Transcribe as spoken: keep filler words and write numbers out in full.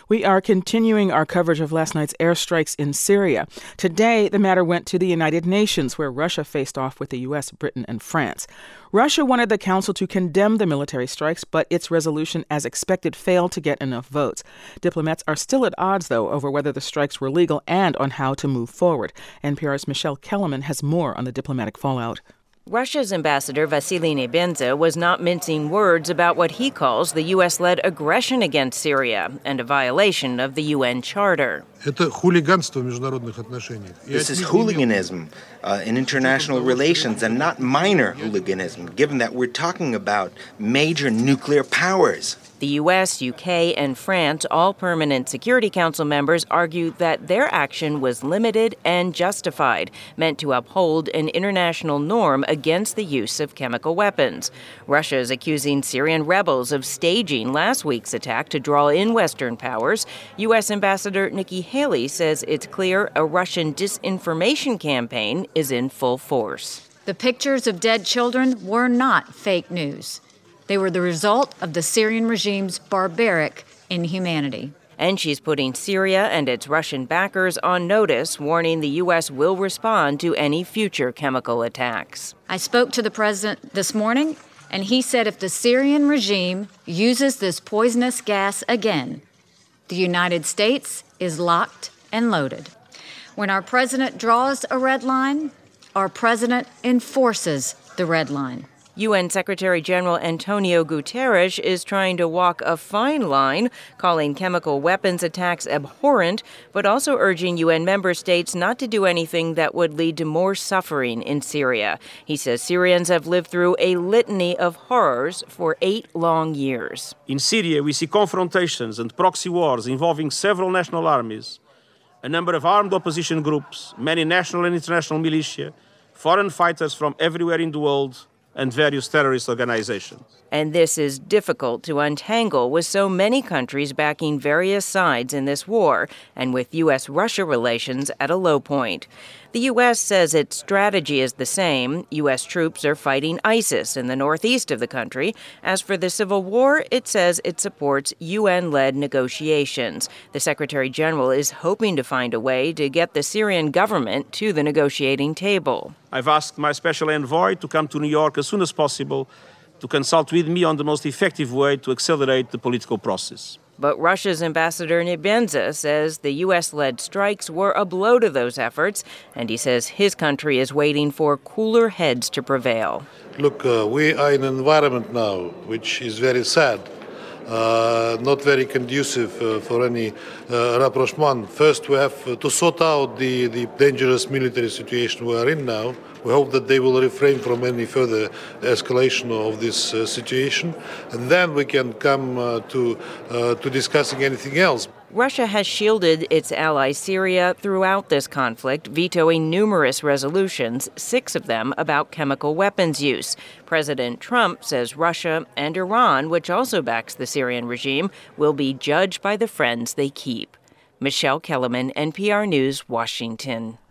We are continuing our coverage of last night's airstrikes in Syria. Today, the matter went to the United Nations, where Russia faced off with the U S, Britain, and France. Russia wanted the Council to condemn the military strikes, but its resolution, as expected, failed to get enough votes. Diplomats are still at odds, though, over whether the strikes were legal and on how to move forward. N P R's Michelle Kellerman has more on the diplomatic fallout. Russia's ambassador Vasily Nebenzia was not mincing words about what he calls the U S-led aggression against Syria and a violation of the U N Charter. This is hooliganism uh, in international relations and not minor hooliganism, given that we're talking about major nuclear powers. The U S, U K, and France, all permanent Security Council members, argue that their action was limited and justified, meant to uphold an international norm against the use of chemical weapons. Russia is accusing Syrian rebels of staging last week's attack to draw in Western powers. U S. Ambassador Nikki Haley says it's clear a Russian disinformation campaign is in full force. The pictures of dead children were not fake news. They were the result of the Syrian regime's barbaric inhumanity. And she's putting Syria and its Russian backers on notice, warning the U S will respond to any future chemical attacks. I spoke to the president this morning, and he said if the Syrian regime uses this poisonous gas again, the United States is locked and loaded. When our president draws a red line, our president enforces the red line. U N Secretary General Antonio Guterres is trying to walk a fine line, calling chemical weapons attacks abhorrent, but also urging U N member states not to do anything that would lead to more suffering in Syria. He says Syrians have lived through a litany of horrors for eight long years. In Syria, we see confrontations and proxy wars involving several national armies, a number of armed opposition groups, many national and international militia, foreign fighters from everywhere in the world, and various terrorist organizations. And this is difficult to untangle with so many countries backing various sides in this war and with U S Russia relations at a low point. The U S says its strategy is the same. U S troops are fighting ISIS in the northeast of the country. As for the civil war, it says it supports U N-led negotiations. The Secretary General is hoping to find a way to get the Syrian government to the negotiating table. I've asked my special envoy to come to New York as soon as possible to consult with me on the most effective way to accelerate the political process. But Russia's ambassador Nebenzia says the U S-led strikes were a blow to those efforts, and he says his country is waiting for cooler heads to prevail. Look, uh, we are in an environment now which is very sad, uh, not very conducive uh, for any uh, rapprochement. First, we have uh, to sort out the, the dangerous military situation we are in now. We hope that they will refrain from any further escalation of this uh, situation, and then we can come uh, to uh, to discussing anything else. Russia has shielded its ally Syria throughout this conflict, vetoing numerous resolutions, six of them about chemical weapons use. President Trump says Russia and Iran, which also backs the Syrian regime, will be judged by the friends they keep. Michelle Kellerman, N P R News, Washington.